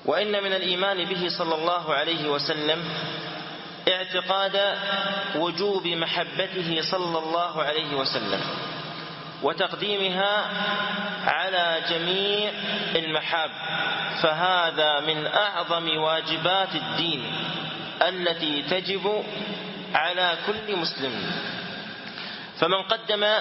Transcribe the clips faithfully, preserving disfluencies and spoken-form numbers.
وإن من الإيمان به صلى الله عليه وسلم اعتقاد وجوب محبته صلى الله عليه وسلم وتقديمها على جميع المحاب، فهذا من أعظم واجبات الدين التي تجب على كل مسلم. فمن قدم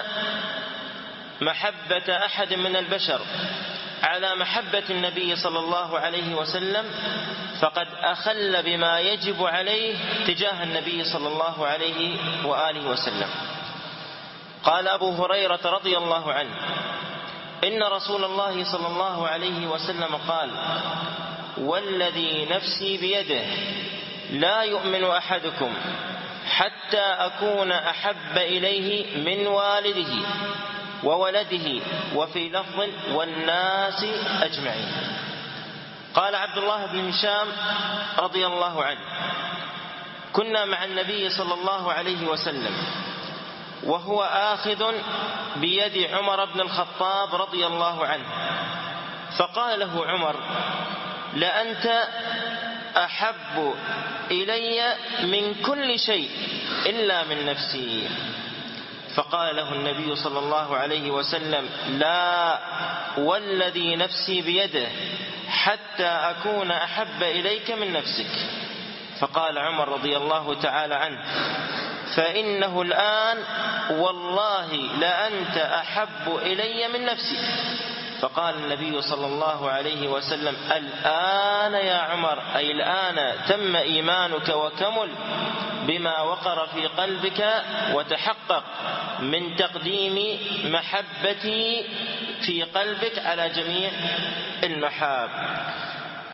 محبة أحد من البشر على محبة النبي صلى الله عليه وسلم فقد أخل بما يجب عليه تجاه النبي صلى الله عليه وآله وسلم. قال أبو هريرة رضي الله عنه: إن رسول الله صلى الله عليه وسلم قال: والذي نفسي بيده لا يؤمن أحدكم حتى أكون أحب إليه من والده وولده، وفي لفظ والناس أجمعين. قال عبد الله بن هشام رضي الله عنه: كنا مع النبي صلى الله عليه وسلم وهو آخذ بيد عمر بن الخطاب رضي الله عنه، فقال له عمر: لأنت أحب إلي من كل شيء إلا من نفسي. فقال له النبي صلى الله عليه وسلم: لا، والذي نفسي بيده حتى أكون أحب إليك من نفسك. فقال عمر رضي الله تعالى عنه: فإنه الآن والله لأنت أحب إلي من نفسي. فقال النبي صلى الله عليه وسلم: الآن يا عمر، أي الآن تم إيمانك وكمل بما وقر في قلبك وتحقق من تقديم محبتي في قلبك على جميع المحاب.